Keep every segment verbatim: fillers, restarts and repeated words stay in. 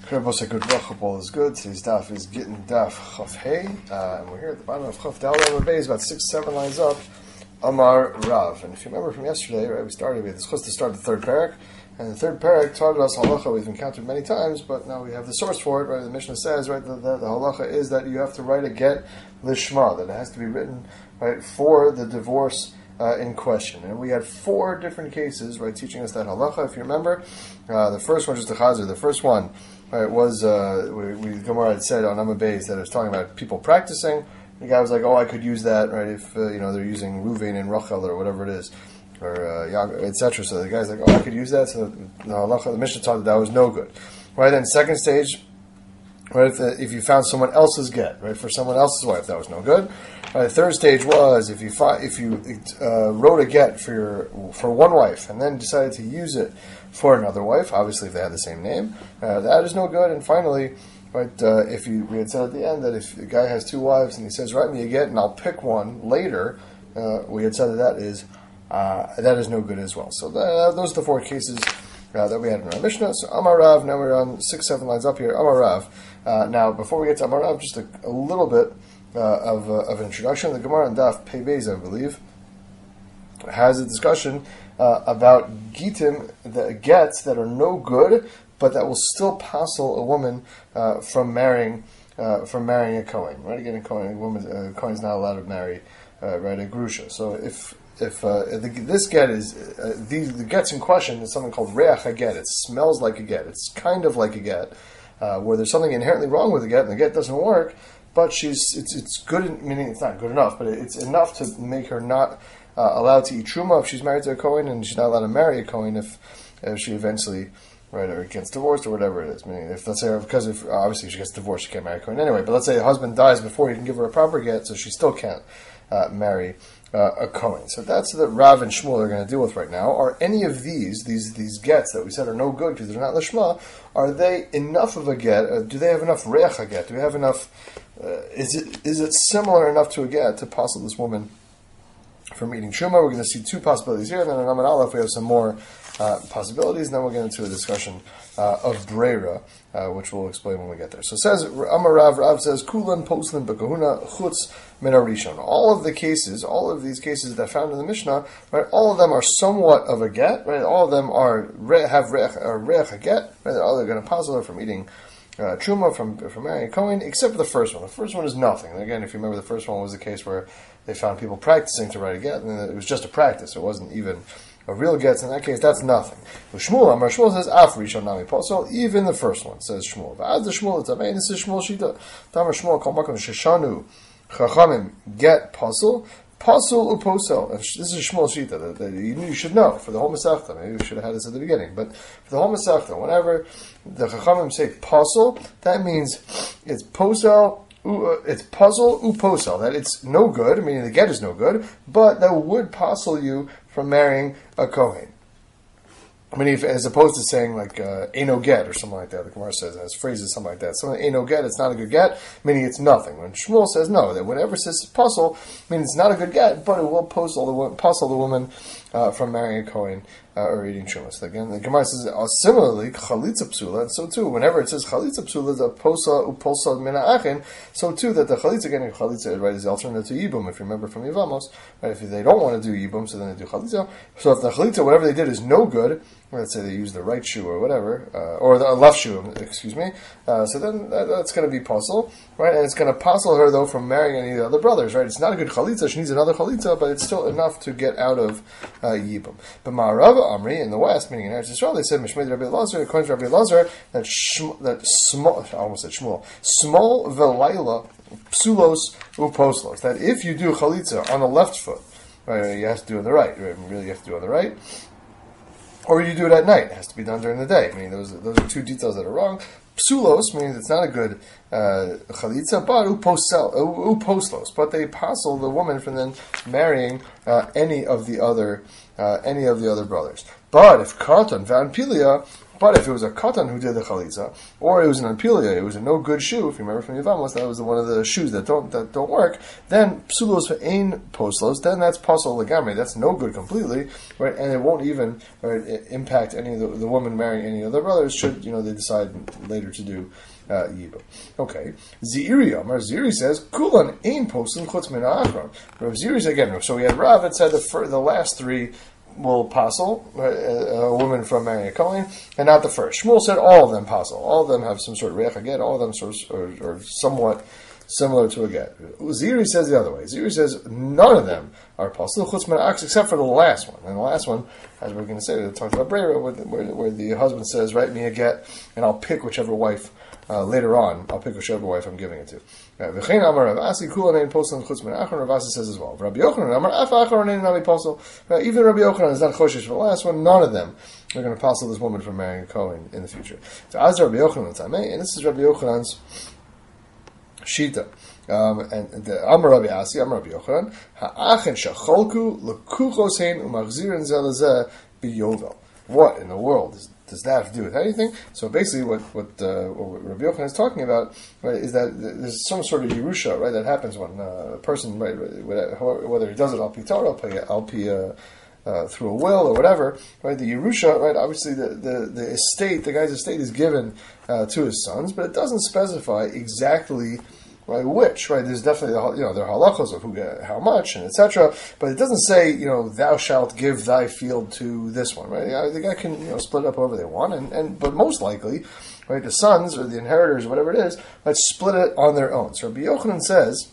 All is good. Today's daf is getting daf Chaf Hey, uh, and we're here at the bottom of Chaf Dal Bay, about six, seven lines up. Amar Rav, and if you remember from yesterday, right, we started with this. To start the third parak, and the third parak taught us halacha we've encountered many times, but now we have the source for it. Right, the Mishnah says right that the, the halacha is that you have to write a get lishma, that it has to be written right for the divorce Uh, in question. And we had four different cases, right, teaching us that halacha. If you remember, uh, the first one, just the chazer, the first one, right, was, uh, we, we, Gemara had said on Amma Beis that it was talking about people practicing. The guy was like, oh, I could use that, right, if, uh, you know, they're using Ruvain and Rachel or whatever it is, or, uh, et cetera. So the guy's like, oh, I could use that. So the halacha, the Mishnah taught that that was no good. Right, then second stage, right, if, the, if you found someone else's get, right, for someone else's wife, that was no good. Right, the third stage was if you fi- if you uh, wrote a get for your for one wife and then decided to use it for another wife, obviously if they had the same name, uh, that is no good. And finally, right, uh, if you we had said at the end that if the guy has two wives and he says, write me a get and I'll pick one later, uh, we had said that that is uh, that is no good as well. So that, those are the four cases Uh, that we had in our Mishnah. So Amar Rav, now we're on six, seven lines up here. Amar Rav. Uh, now, before we get to Amar Rav, just a, a little bit uh, of, uh, of an introduction. The Gemara on Daf Pei Beis, I believe, has a discussion uh, about gitim, the gets that are no good, but that will still passel a woman uh, from marrying uh, from marrying a Kohen. Right? Again, a Kohen, a woman, a Kohen is not allowed to marry uh, right a grusha. So if If uh, the, this get is uh, the, the gets in question is something called reach a get. It smells like a get. It's kind of like a get, uh, where there's something inherently wrong with the get, and the get doesn't work. But she's it's it's good, meaning it's not good enough, but it's enough to make her not uh, allowed to eat truma if she's married to a Kohen, and she's not allowed to marry a Kohen if if she eventually right or gets divorced or whatever it is. Meaning, if let's say because if obviously if she gets divorced, she can't marry a Kohen anyway. But let's say the husband dies before he can give her a proper get, so she still can't uh, marry Uh, a Kohen. So that's what Rav and Shmuel are going to deal with right now. Are any of these, these these gets that we said are no good because they're not lishma, are they enough of a get? Uh, do they have enough reach a get? Do we have enough, uh, is it is it similar enough to a get to passel this woman from eating truma? We're going to see two possibilities here, and then in Amar Aleph we have some more uh, possibilities, and then we'll get into a discussion uh, of Breira, uh, which we'll explain when we get there. So it says, Amar Rav, Rav says, Kulan poslim bekahuna chutz min harishon. All of the cases, all of these cases that are found in the Mishnah, right, all of them are somewhat of a get, right? All of them are have reach a get, right? All they're going to passel her from eating Uh, truma from from marrying a Kohen, except for the first one. The first one is nothing. And again, if you remember, the first one was the case where they found people practicing to write a get, and it was just a practice. It wasn't even a real get. So in that case, that's nothing. But Shmuel, Amar Shmuel says, Af Rishon Nami Posel, even the first one, says Shmuel. As the Shmuel, it's Amein, this is Shmuel Shita. Amar Shmuel, Kol Makom Sheshanu, Chachamim, get Posel, Pasul uposel. This is Shmuel Shita that, that you, you should know for the whole Masechta. Maybe we should have had this at the beginning, but for the whole Masechta, whenever the Chachamim say pasul, that means it's posel. Uh, it's puzzle uposel. That it's no good, meaning the get is no good, but that would passel you from marrying a Kohen. I mean, if, as opposed to saying like uh, "ain't no get" or something like that, the Gemara says has phrases something like that. Something "ain't no get," it's not a good get, meaning it's nothing. When Shmuel says no, that whenever it says puzzle, means it's not a good get, but it will puzzle the puzzle the woman uh, from marrying a Kohen uh, or eating truma. So again, the Gemara says uh, similarly chalitza psula, and so too whenever it says chalitza psula, the posa upolsa mina achin, so too that the chalitza again chalitza right is the alternative to yibum. If you remember from Yivamos, right? If they don't want to do yibum, so then they do chalitza. So if the chalitza, whatever they did, is no good. Let's say they use the right shoe or whatever, uh, or the left shoe, excuse me. Uh, so then that, that's going to be puzzle, right? And it's going to puzzle her, though, from marrying any of the other brothers, right? It's not a good chalitza. She needs another chalitza, but it's still enough to get out of uh, Yibum. But Ma'arava Amri, in the West, meaning in Eretz Yisrael, they said, Mishmei Rabbi Lazar, according to Rabbi Lazar, that, shm, that small, I almost said Shmuel, small velayla, psulos uposlos, that if you do chalitza on the left foot, right, you have to do it on the right, right? Really, you have to do it on the right. Or you do it at night. It has to be done during the day. I mean, those, those are two details that are wrong. Psulos means it's not a good uh, chalitza, but uposlos. But they passel the woman from then marrying uh, any of the other uh, any of the other brothers. But if Katan Van Pilia, But if it was a katan who did the chalitza, or it was an anpilia, it was a no good shoe. If you remember from Yevamos, that was one of the shoes that don't that don't work. Then psulos ve'ein poslos. Then that's pasol legamri. That's no good completely, right? And it won't even right, impact any of the, the woman marrying any of their brothers. Should you know they decide later to do uh, yiba. Okay. Ziri Amar Ziri says kulan ein poslin chutz min ha'achron. Rav Ziri again. So we had Rav that said the fir- the last three will passel, a woman from marrying a Kohen, and not the first. Shmuel said all of them passel. All of them have some sort of reach get. All of them sort of, are, are somewhat similar to a get. Ziri says the other way. Ziri says none of them are passel, chutz min ha'ach, except for the last one. And the last one, as we're going to say, we talked about Breira, where, where, where the husband says, write me a get, and I'll pick whichever wife Uh, later on, I'll pick whichever wife I'm giving it to. V'chein amar Rav Asi kulan ein posel chutz min ha'achron. Rav Asi says as well. Rabbi Yochanan amar af ha'achron ein nami posel. Even Rabbi Yochanan is not choshesh for the last one. None of them are going to posel this woman from marrying a Kohen in the future. So as Rabbi Yochanan tamei, and this is Rabbi Yochanan's shita. Um, and the Amar Rabbi Asi, Amar Rabbi Yochanan, ha'achen shacholku lekuchos hein umachzirin zelazeh biyovel. What in the world is does that have to do with anything? So basically, what what, uh, what Rabbi Yochanan is talking about, right, is that there's some sort of Yerusha, right, that happens when uh, a person, right, whether he does it al pi Torah, al pi uh, uh, through a will or whatever, right, the Yerusha, right, obviously the, the, the estate, the guy's estate is given uh, to his sons, but it doesn't specify exactly. Right, which, right, there's definitely, you know, there are halachos of who get how much, and et cetera, but it doesn't say, you know, thou shalt give thy field to this one, right? The guy can, you know, split it up however they want, and, and but most likely, right, the sons, or the inheritors, or whatever it is, let's split it on their own. So Rabbi Yochanan says,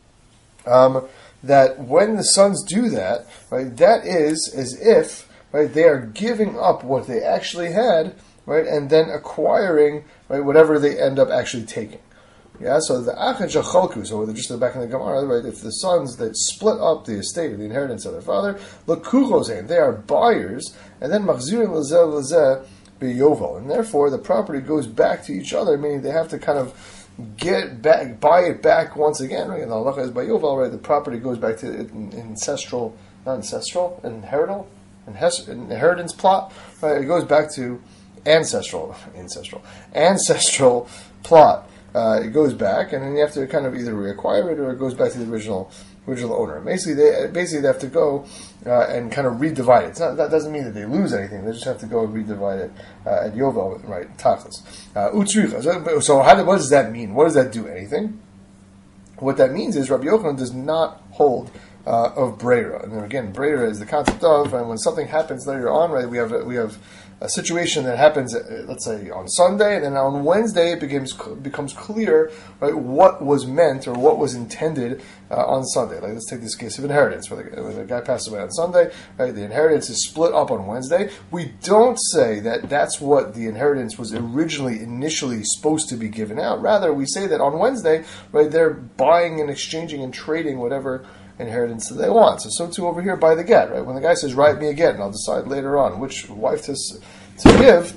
um, that when the sons do that, right, that is as if, right, they are giving up what they actually had, right, and then acquiring, right, whatever they end up actually taking. Yeah, so the Achen Shachalku, so just in the back in the Gemara, right, if the sons that split up the estate, the inheritance of their father, L'kuchosein, they are buyers, and then Machzirin L'zeh L'zeh B'yovel, and therefore the property goes back to each other, meaning they have to kind of get back, buy it back once again, right, and the halacha is B'yovel, right, the property goes back to ancestral, not ancestral, inherital, inheritance plot, right, it goes back to ancestral, ancestral, ancestral plot. Uh, it goes back, and then you have to kind of either reacquire it or it goes back to the original original owner. Basically, they basically they have to go uh, and kind of redivide it. It's not, that doesn't mean that they lose anything. They just have to go and redivide it uh, at Yovel, right? Tachlis. Utzricha. So, so how, what does that mean? What does that do? Anything? What that means is Rabbi Yochanan does not hold uh, of Breira. And then again, Breira is the concept of, and when something happens later on, right? We have we have. a situation that happens, let's say, on Sunday, and then on Wednesday it becomes becomes clear, right, what was meant or what was intended uh, on Sunday. Like, let's take this case of inheritance, where the, where the guy passes away on Sunday, right, the inheritance is split up on Wednesday. We don't say that that's what the inheritance was originally, initially supposed to be given out. Rather, we say that on Wednesday, right, they're buying and exchanging and trading whatever inheritance that they want. So, so too over here by the get, right? When the guy says, write me a get, and I'll decide later on which wife to, to give,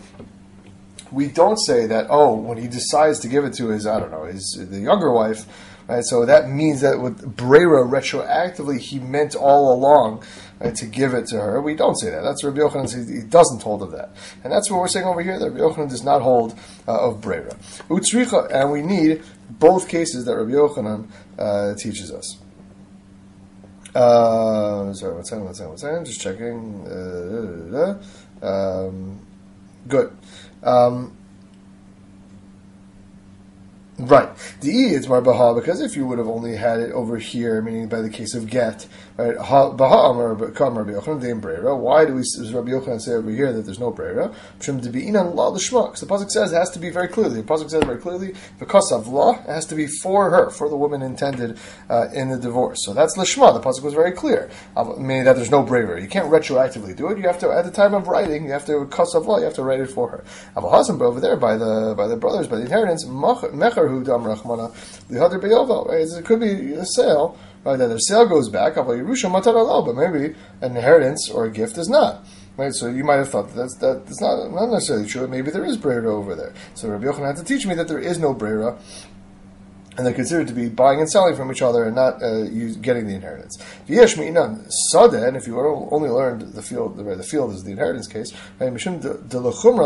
we don't say that, oh, when he decides to give it to his, I don't know, his the younger wife, right? So that means that with Breira, retroactively, he meant all along, right, to give it to her. We don't say that. That's Rabbi Yochanan, he doesn't hold of that. And that's what we're saying over here, that Rabbi Yochanan does not hold uh, of Breira. Utzricha, and we need both cases that Rabbi Yochanan uh, teaches us. Uh, sorry, one second, one second, one second. Just checking. Uh, um, good. Um, right. The E is more Baha, because if you would have only had it over here, meaning by the case of get, right? Baha Amar Kamar Rabbi Yochanan Dein Breira. Why do we, does Rabbi Yochanan say over here that there's no Breira? Shem Debi'inan La L'Shma. The pasuk says it has to be very clearly. The pasuk says very clearly, because of law, it has to be for her, for the woman intended uh, in the divorce. So that's L'Shma. The pasuk was very clear, uh, meaning that there's no Breira. You can't retroactively do it. You have to, at the time of writing, you have to because of law. You have to write it for her. Aval Hasan, but over there by the by the brothers, by the inheritance, Mecher Hu Dam Rachmana L'Hader Beyovel. Right? It could be a sale. Right, that the sale goes back, but maybe an inheritance or a gift is not. Right, so you might have thought that that's, that, that's not, not necessarily true. Maybe there is Breira over there. So Rabbi Yochanan had to teach me that there is no Breira, and they're considered to be buying and selling from each other and not uh, use, getting the inheritance. V'yesh mi'inan sadeh, and if you only learned the field, the, the field is the inheritance case, right, mishum de l'chumra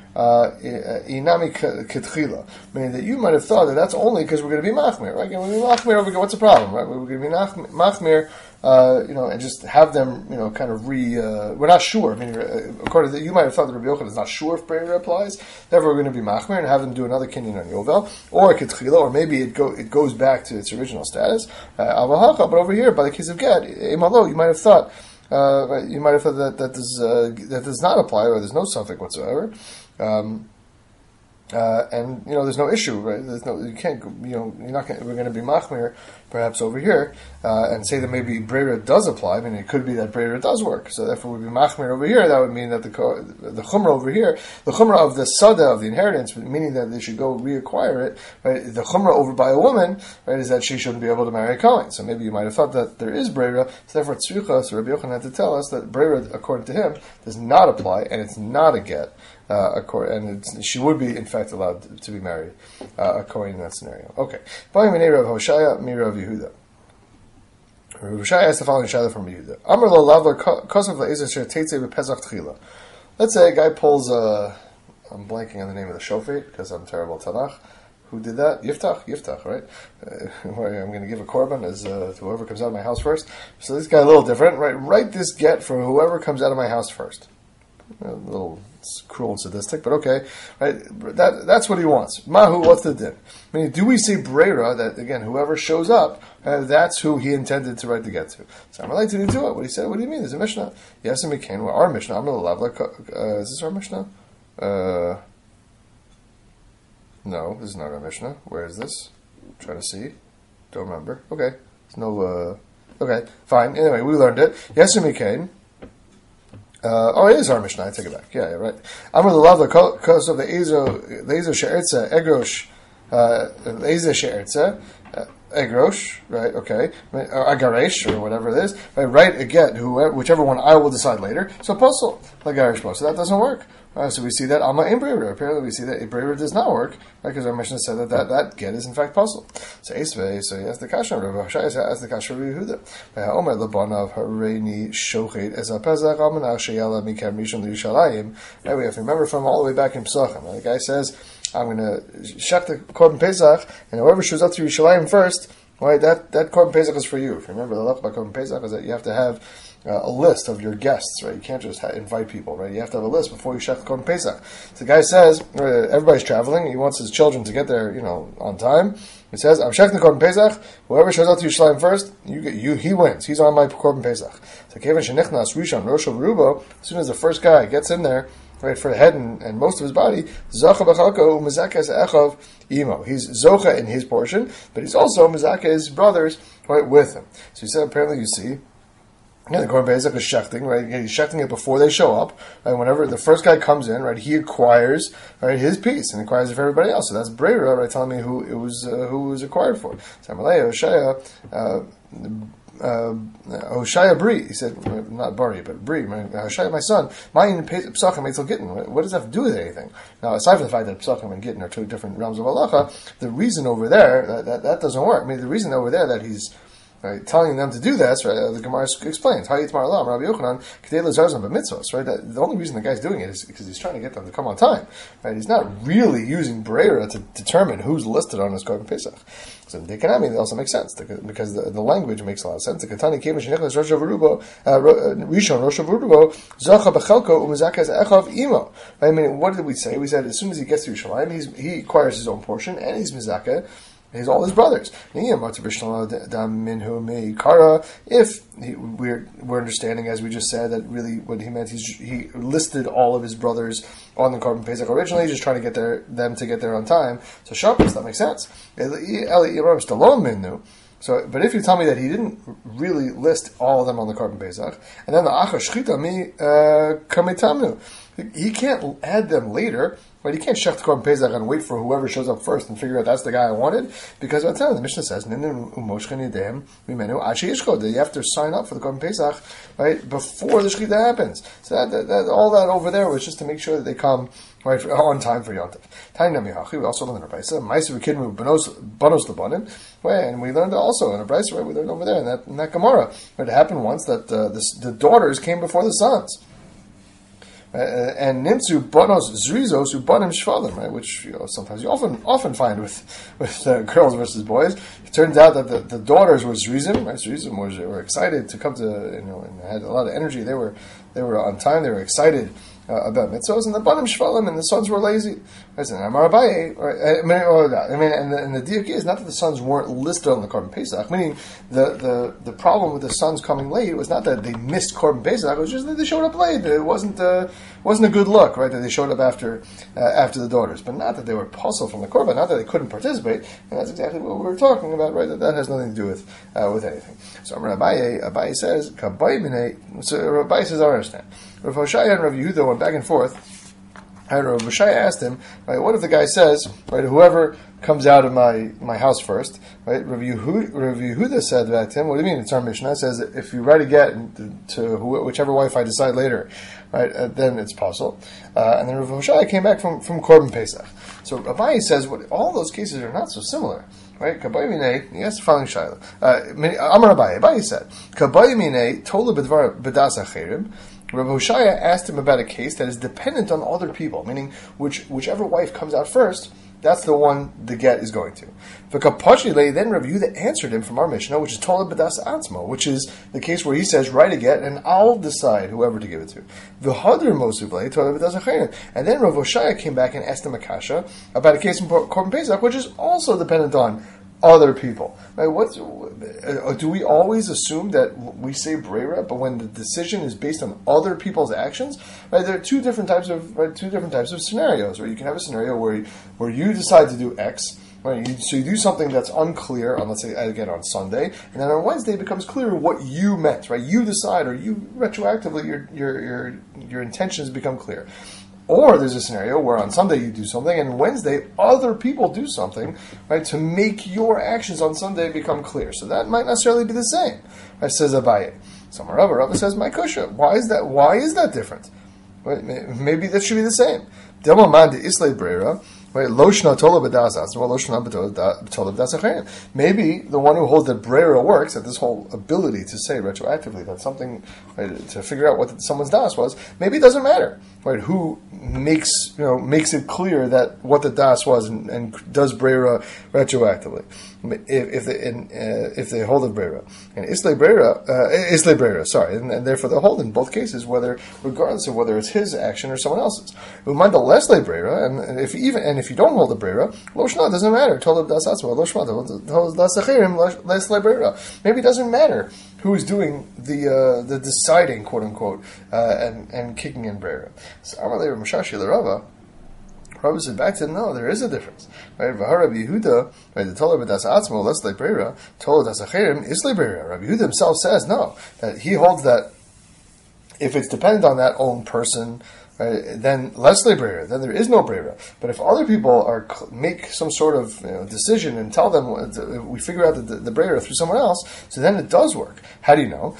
uh, inami ketchila, meaning that you might have thought that that's only because we're going to be machmir, right? We're going to be machmir over, what's the problem, right? We're going to be machmir, uh, you know, and just have them, you know, kind of re, uh, we're not sure, I mean, according to, you might have thought that Rabbi Yochanan is not sure if Breira applies, therefore we're going to be machmir and have them do another kinyan on Yovel, or ketchila, or maybe it go, it goes back to its original status, uh, but over here, by the case of Ged, Imalo, you might have thought, uh, you might have thought that, that does, uh, that does not apply, or there's no suffix whatsoever. Um, uh, and you know, there's no issue, right? There's no, you can't, you know, you're not. Gonna, we're going to be machmir, perhaps over here, uh, and say that maybe breira does apply. I mean, it could be that breira does work. So therefore, we'd be machmir over here. That would mean that the the chumrah over here, the chumrah of the sada of the inheritance, meaning that they should go reacquire it. Right? The chumrah over by a woman, right, is that she shouldn't be able to marry a kohen. So maybe you might have thought that there is breira. So therefore, tzricha, so Rabbi Yochanan had to tell us that breira, according to him, does not apply, and it's not a get. Uh, and it's, she would be, in fact, allowed to be married, uh, according to that scenario. Okay. Rav Hoshaya, Mirav Yehuda. Rav Hoshaya asked the following shayla from Yehuda. Amar lo lavler kosav le'ezer sher teitze b'pesach tchila. Let's say a guy pulls a, I'm blanking on the name of the shofet, because I'm terrible at Tanakh. Who did that? Yiftach? Yiftach, right? Uh, I'm going to give a korban as uh, to whoever comes out of my house first. So this guy a little different, right? Write this get for whoever comes out of my house first. A little cruel and sadistic, but okay, right? That that's what he wants. Mahu, what's the din? I mean, do we say breira that again, whoever shows up, uh, that's who he intended to write the get to? So I'm like to do it. What he said? What do you mean? There's a mishnah. Yes, and we can. Well, our mishnah. I'm gonna love like. Uh, is this our mishnah? Uh, no, this is not our mishnah. Where is this? I'm trying to see. Don't remember. Okay, there's no. Uh, okay, fine. Anyway, we learned it. Yes, and we can. Uh, oh, it is our Mishnah. I take it back. Yeah, yeah, right. Amar the love because of the Ezo, the Ezo she'ertza egrosh, the Ezo she'ertza egrosh, right? Okay, agaresh or whatever it is. Right, write again, whoever, whichever one I will decide later. So puzzle agaresh, so that doesn't work. Right, so we see that Amma in Breira. Apparently, we see that Breira does not work, right? Because our Mishnah said that, that that get is in fact puzzle. So Esvei, so he has the kasha. Rav Hoshaya has the kasha of Yehuda. Omer lebanav hareini shochet as a pesach almanach sheyala mikam rishon liyushalayim. Right, we have to remember from all the way back in Pesachim. Right? The guy says, "I'm going to shech the korban pesach, and whoever shows up to Yerushalayim first, right? That that korban pesach is for you." If you remember, the lach about korban pesach is that you have to have Uh, a list of your guests, right? You can't just ha- invite people, right? You have to have a list before you shech korban pesach. So the guy says, uh, everybody's traveling, he wants his children to get there, you know, on time. He says, I'm shech the korban pesach, whoever shows up to Yerushalayim first, you get, you, he wins. He's on my korban pesach. So kevan shenichnas rishon rosh rubo, as soon as the first guy gets in there, right, for the head and, and most of his body, zacha b'chalko u'mezakes echov imo. He's zocha in his portion, but he's also mezakeh his brothers, right, with him. So he said, apparently you see, yeah, the korban pesach is shechting, right? He's shechting it before they show up. Right? Whenever the first guy comes in, right, he acquires, right, his piece and acquires it for everybody else. So that's breira, right, telling me who it was, uh, who it was acquired for. So Amalei Hoshaya, uh, uh, Hoshaya Bri, he said, not Bari, but Bri, Hoshaya, my son, mine Pesachim Eitzel Gittin. What does that have to do with anything? Now, aside from the fact that Pesachim and Gittin are two different realms of halacha, the reason over there that, that that doesn't work. I mean, the reason over there that he's right, telling them to do this, right? The Gemara explains. Right? That the only reason the guy's doing it is because he's trying to get them to come on time. Right? He's not really using Breira to determine who's listed on his korban pesach. So the Kanami also makes sense because the, the language makes a lot of sense. The Katani came Shenichlas Rosh Havurubo, Rishon Rosh Havurubo, Zacha Bechelko Umezakes Echav Imo. I mean, what did we say? We said as soon as he gets to Yerushalayim, he's he acquires his own portion and he's mezakeh. He's all his brothers. If he, we're we're understanding, as we just said, that really what he meant, he's, he listed all of his brothers on the korban pesach originally, just trying to get their, them to get there on time. So Shabbos, that makes sense. So, but if you tell me that he didn't really list all of them on the korban pesach, and then the acha shchita mi kametamnu, he can't add them later. Right, you can't shech the korban pesach and wait for whoever shows up first and figure out that's the guy I wanted, because by the time the Mishnah says you have to sign up for the korban pesach right before the shechita happens. So that, that, that all that over there was just to make sure that they come right for, on time for Yontif. We also learned in a brisa ma'aser v'kidmu banos banos lebanim, and we learned also in a brisa, right? We learned over there in that in that Gemara. It happened once that uh, this, the daughters came before the sons. Uh, and Nimtzu Bonos Zrizos who Bonim Shvalim, right? Which you know sometimes you often often find with with uh, girls versus boys. It turns out that the, the daughters were Zrizim, right? Zrizim were, were excited to come to you know and had a lot of energy. They were they were on time. They were excited uh, about mitzvahs, and the Bonim Shvalim and the sons were lazy. I said, Amar Abaye, I mean, or, I mean, and the, and the diuk is not that the sons weren't listed on the Korban Pesach. Meaning the, the the problem with the sons coming late was not that they missed Korban Pesach. It was just that they showed up late. It wasn't uh, wasn't a good look, right? That they showed up after uh, after the daughters, but not that they were puzzled from the Korban, not that they couldn't participate. And that's exactly what we were talking about, right? That that has nothing to do with uh, with anything. So Amar Abaye, Abaye says, Kabay Minei. So Abaye says, I don't understand. Rav Hoshaya and Rav Yehuda went back and forth. And Rav Hoshaya asked him, right, what if the guy says, right, whoever comes out of my, my house first, right? Rav Yehuda, Rav Yehuda said back to him, what do you mean? It's our Mishnah. It says that if you write a get to whichever wife I decide later, right, uh, then it's possible. Uh, and then Rav Hoshaya came back from, from Korban Pesach. So Abaye says, what, all those cases are not so similar. Right? Kabay minei, he asked the following shayla. Amar Abaye, Abaye said, Kabay minei, tola b'dvar b'das acherim. Rav Hoshaya asked him about a case that is dependent on other people, meaning which whichever wife comes out first, that's the one the get is going to. V'kapachile, then Rav Yehuda answered him from our Mishnah, which is tola b'das atzmo, which is the case where he says, write a get, and I'll decide whoever to give it to. V'hadr mosuvle, tola b'das acherim. And then Rav Hoshaya came back and asked him a kasha about a case in Korban Pesach, which is also dependent on other people. Right? What's, uh, do we always assume that we say brera, but when the decision is based on other people's actions? Right? There are two different types of right, two different types of scenarios. Right? You can have a scenario where you, where you decide to do X. Right? You, so you do something that's unclear on, let's say, again on Sunday, and then on Wednesday it becomes clear what you meant. Right? You decide, or you retroactively your your your your intentions become clear. Or there's a scenario where on Sunday you do something, and Wednesday other people do something, right, to make your actions on Sunday become clear. So that might necessarily be the same. Right, says Abaye. Somewhere Rabba, Rabba says, my kusha. Why is that? Why is that different? Right, maybe that should be the same. Delma man de islay brera. Right, loshna tola b'das well, loshna tola b'das. Maybe the one who holds that brera works, that this whole ability to say retroactively that something, right, to figure out what someone's das was, maybe it doesn't matter, right? Who makes you know makes it clear that what the das was and, and does brera retroactively? If, if they in, uh, if they hold a brera and islay brera, uh, islay brera, sorry, and, and therefore they hold in both cases, whether regardless of whether it's his action or someone else's. We mind the less lay brera, and, and if even and if you don't hold the brera, lo shna doesn't matter. Tolab das atzma, lo shma tolab das achirim, less lay brera. Maybe it doesn't matter who is doing the uh, the deciding, quote unquote, uh, and and kicking in brera. So Amalei Mashashi L'Rava. Rabbi said back to him, no, there is a difference. Right? Rabbi Yehuda, right, the Tola b'das atzmo, less like brera, Tola das acherim, is like brera. Rabbi Yehuda himself says, no, that he holds that if it's dependent on that own person, right, then less brera, then there is no brera. But if other people are make some sort of you know, decision and tell them, we figure out the, the, the brera through someone else, so then it does work. How do you know?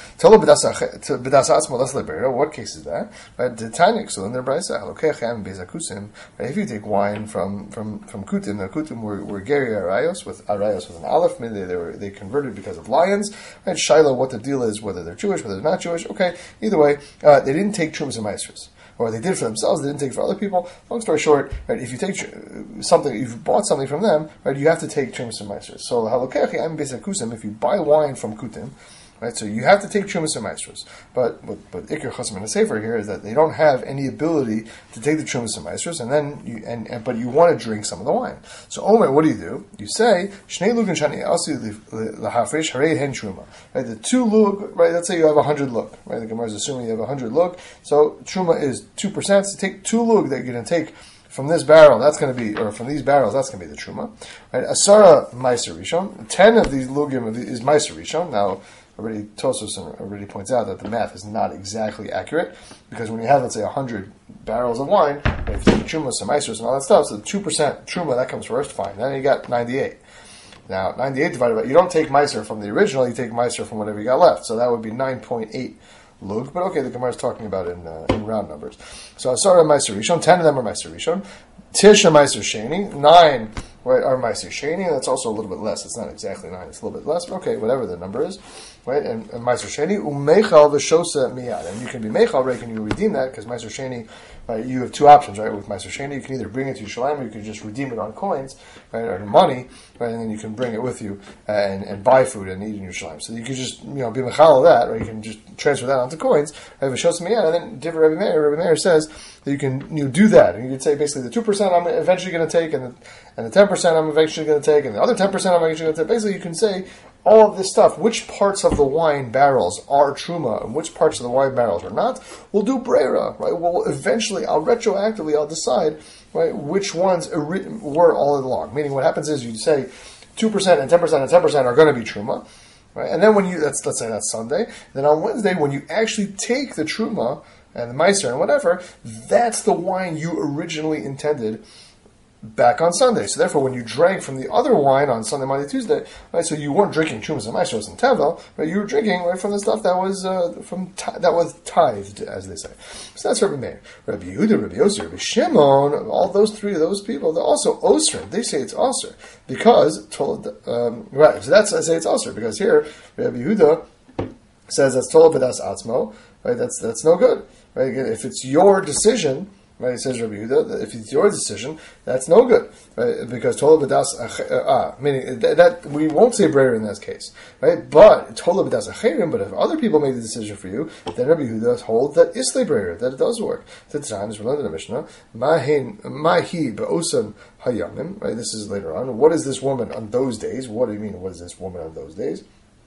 What case is that? Right, the Tanya, so in their braysa, if you take wine from from from kutim, the kutim were, were geri arayos with arayos with an aleph, maybe they were they converted because of lions. Right, Shiloh, what the deal is, whether they're Jewish, whether they're not Jewish. Okay, either way, uh, they didn't take trumas and maestros. Or they did it for themselves, they didn't take it for other people. Long story short, right, if you take something, you've bought something from them, right, you have to take Trumas and Maestros. So, halokechi am beis hakusim, if you buy wine from Kutim, right, so you have to take Trumas and Maestros. But, but, but Iker Chasam and the Sefer here is that they don't have any ability to take the Trumas and Maestros, and then, you, and, and, but you want to drink some of the wine. So, Omer, what do you do? You say, Shnei lug and shani asi lahafresh harei hen truma. Right, the two lug, right, let's say you have a hundred lug, right, the Gemara is assuming you have a hundred lug, so truma is two percent, so take two lug that you're going to take from this barrel, that's going to be, or from these barrels, that's going to be the truma. Right, Asara meiser rishon, ten of these lugim is meiser rishon. Now, already Tosos already points out that the math is not exactly accurate, because when you have, let's say, one hundred barrels of wine, and if you take truma, some isers, and all that stuff, so the two percent truma, that comes first, fine. Then you got ninety-eight. Now, ninety-eight divided by, you don't take meiser from the original, you take meiser from whatever you got left, so that would be nine point eight lug, but okay, the Gemara is talking about in uh, in round numbers. So Asara meiser rishon, ten of them are meiser rishon, Tisha meiser sheni, nine right, are meiser sheni, and that's also a little bit less, it's not exactly nine, it's a little bit less, but okay, whatever the number is. right? And, and Meiser Sheni, umechal v'shosa miyad. And you can be mechal, right? Can you redeem that? Because Meiser Sheni, right, you have two options, right? With Meiser Sheni, you can either bring it to Yerushalayim or you can just redeem it on coins, right, or money, right? And then you can bring it with you and, and buy food and eat in Yerushalayim. So you can just, you know, be mechal of that, right? You can just transfer that onto coins, right? V'shosa miyad. And then different Rabbi Meir, Rabbi Meir says that you can, you do that. And you could say basically the two percent I'm eventually going to take and the, and the ten percent I'm eventually going to take and the other ten percent I'm eventually going to take. Basically you can say, all of this stuff, which parts of the wine barrels are truma and which parts of the wine barrels are not, we'll do brera, right? We'll eventually, I'll retroactively, I'll decide, right, which ones were all along. Meaning what happens is you say two percent and ten percent and ten percent are going to be truma, right? And then when you, that's, let's say that's Sunday, then on Wednesday when you actually take the truma and the meiser and whatever, that's the wine you originally intended back on Sunday. So therefore, when you drank from the other wine on Sunday, Monday, Tuesday, right? So you weren't drinking Chumas and Maestros and Tevel, right? You were drinking right from the stuff that was uh, from that was tithed, as they say. So that's Rabbi Meir, Rabbi Yehuda, Rabbi Yossi, Rabbi Shimon. All those three of those people, they're also osir. They say it's osir because told um, right. So that's I say it's osir because here Rabbi Yehuda says that's told b'das atzmo. Right? That's that's no good. Right? If it's your decision. Right, it says Rabbi Yehuda that if it's your decision, that's no good, right? Because Tola B'das ah, meaning that, that we won't say Breyer in that case, right? But Tola B'das Acherim. But if other people make the decision for you, then Rabbi Yehuda holds that Islay Breyer, that it does work. The times we learned in the Mishnah, Mahin Mahi Be'osam Hayamim. Right, this is later on. What is this woman on those days? What do you mean? What is this woman on those days?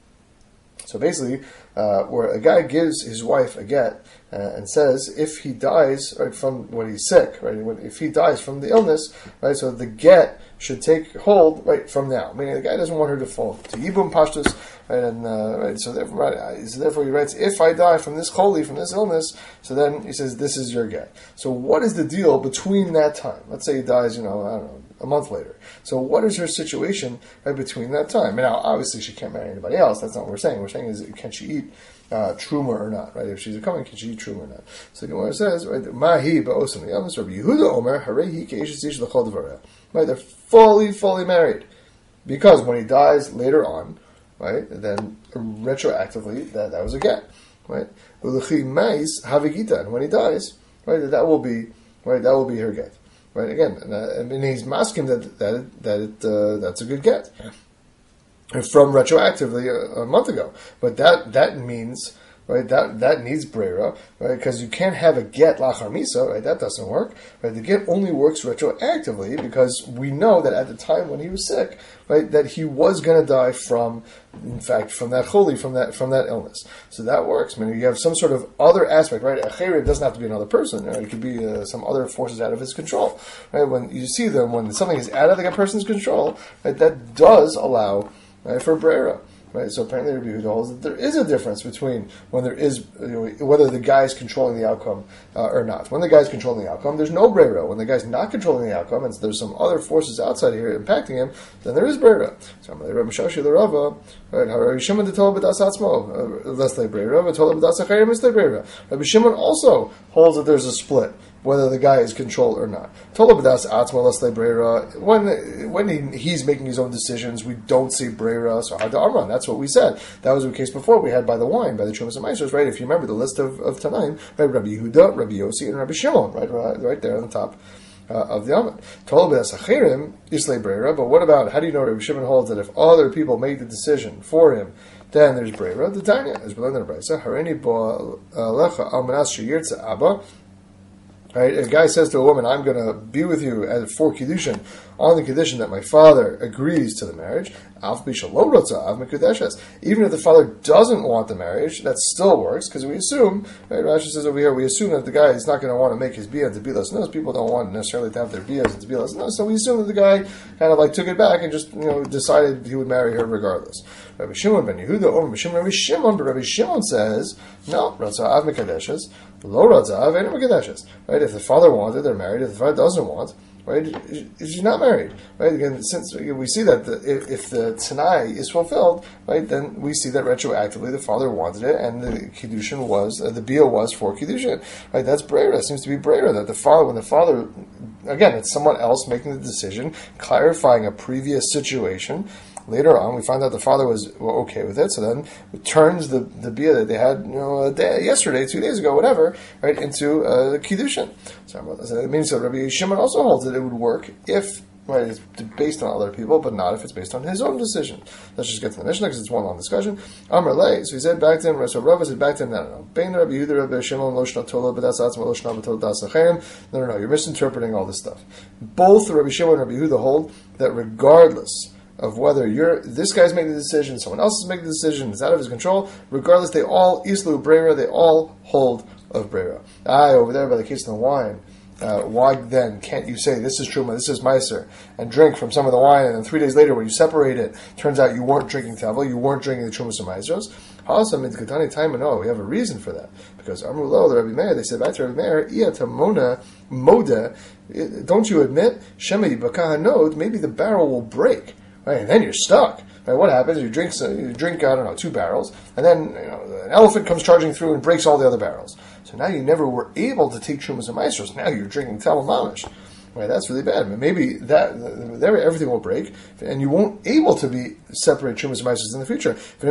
So basically, uh, where a guy gives his wife a get uh, and says if he dies right from when he's sick, right, if he dies from the illness, right, so the get should take hold right from now. Meaning the guy doesn't want her to fall to yibum pashtus, right, and uh, right, so therefore, right, so therefore he writes if I die from this choli, from this illness, so then he says this is your get. So what is the deal between that time? Let's say he dies, you know, I don't know, a month later. So what is her situation right between that time? And now, obviously, she can't marry anybody else. That's not what we're saying. What we're saying is, can she eat uh, truma or not? Right? If she's a coming, can she eat truma or not? So the Gemara says, right, Mahi ba'osim liyamis Rabbi Yehuda Omer Harehi ke'eshes ish l'chol devareh. Right? They're fully, fully married because when he dies later on, right, then retroactively that that was a get, right? Ulechi mais havigita, and when he dies, right, that will be right, that will be her get. Right, again, and, uh, I mean, he's masking that that that it, uh, that's a good get from retroactively a, a month ago. But that that means right that that needs brera, right? Because you can't have a get lachar misa, right? That doesn't work. Right, the get only works retroactively because we know that at the time when he was sick, right, that he was going to die from, in fact, from that choli, from that from that illness. So that works. I mean, you have some sort of other aspect, right? A chayrev doesn't have to be another person. Right? It could be uh, some other forces out of his control. Right? When you see them, when something is out of a person's control, right, that does allow right, for brera. Right, so apparently Rabbi Yehuda holds that there is a difference between when there is, you know, whether the guy is controlling the outcome uh, or not. When the guy is controlling the outcome, there's no brera. When the guy's not controlling the outcome, and there's some other forces outside here impacting him, then there is brera. So Rabbi Shashi the Rava, right? Rabbi Shimon the Tola b'das atzmo, less like brera, but Tola b'das acherim is like brera. Rabbi Shimon also holds that there's a split, whether the guy is controlled or not. Tola b'das atzmo less like brera. When when he, he's making his own decisions, we don't say brera. So hada amran. That's what we said. That was the case before we had by the wine, by the Chumas and Maestros, right? If you remember the list of, of Tanaim, right? Rabbi Yehuda, Rabbi Yossi, and Rabbi Shimon, right, right, right there on the top uh, of the Amud. Tola b'das acherim islay brera. But what about, how do you know Rabbi Shimon holds that if other people make the decision for him, then there's brera? The Tanya, as we learned in the Brisa, hareini bo lecha al manas sheyirtza abba. Right? A guy says to a woman, I'm going to be with you as for Kiddushin on the condition that my father agrees to the marriage. Even if the father doesn't want the marriage, that still works, because we assume, right, Rashi says over here, we assume that the guy is not going to want to make his bia into bilas nos. People don't want necessarily to have their bias into bilas nos, so we assume that the guy kind of like took it back and just, you know, decided he would marry her regardless. Rabbi Shimon ben Yehuda, or Rabbi Shimon, but Rabbi Shimon says, no, Ratza'av mekadeshes, lo Ratza'av ain't mekadeshes. Right? If the father wanted, they're married. If the father doesn't want, right, she's not married. Right? Again, since we see that the, if, if the Tanai is fulfilled, right, then we see that retroactively the father wanted it, and the Kiddushin was, uh, the Bia was for Kiddushin. Right? That's Brera. It seems to be Brera, that the father, when the father, again, it's someone else making the decision, clarifying a previous situation, Later on, we find out the father was well, okay with it, so then it turns the the beer that they had, you know, a day, yesterday, two days ago, whatever, right, into uh, kiddushin. So, so it means that Rabbi Shimon also holds that it would work if, right, it's based on other people, but not if it's based on his own decision. Let's just get to the Mishnah because it's one long discussion. Amar lei, so he said back to him, so Rava said back to him, no, no, no. Bein Rabbi Yehuda, Rabbi Shimon, lo shna tola, but that's atzma lo shna b'tola das acherim. No, no, no, you're misinterpreting all this stuff. Both Rabbi Shimon and Rabbi Yehuda hold that regardless of whether you're this guy's making the decision, someone else is making the decision, it's out of his control, regardless, they all, islu brera, they all hold of brera. Ah, over there by the case of the wine, Uh, why then can't you say this is truma, this is meiser, and drink from some of the wine, and then three days later when you separate it, turns out you weren't drinking tavel, you weren't drinking the trumas and meisros? Hasam in Katani time and oh, we have a reason for that because Amrulo, the Rabbi Meir, they said back to Rabbi Meir, Iatamona moda, don't you admit Shema Yibakahanod, maybe the barrel will break, right? And then you're stuck. Right, what happens? You drink, you drink, I don't know, two barrels, and then you know, an elephant comes charging through and breaks all the other barrels. So now you never were able to take Trumas and Maestros. Now you're drinking Tavel Mamish. Right, that's really bad. Maybe that there everything will break, and you won't able to be separate Trumas and Maestros in the future. And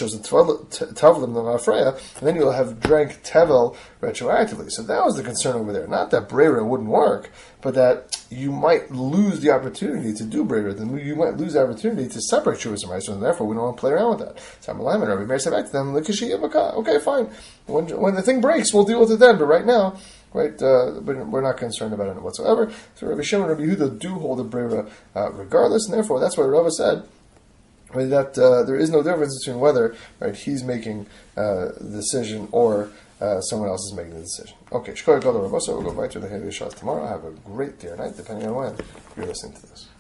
then you'll have drank Tevel retroactively. So that was the concern over there. Not that Brera wouldn't work, but that you might lose the opportunity to do Brera. Then you might lose the opportunity to separate Trumas and Maestros, and therefore we don't want to play around with that. So Rabbi Meir said back to them, okay, fine. When, when the thing breaks, we'll deal with it then. But right now, right, uh, we're not concerned about it whatsoever. So Rabbi Shimon and Rabbi Yehuda do hold a brera uh, regardless, and therefore that's why Rava said right, that uh, there is no difference between whether right he's making uh, the decision or uh, someone else is making the decision. Okay, Shkoyah Gadol Rabba, so we'll go back to the Hedei Shas tomorrow. Have a great day or night, depending on when you're listening to this.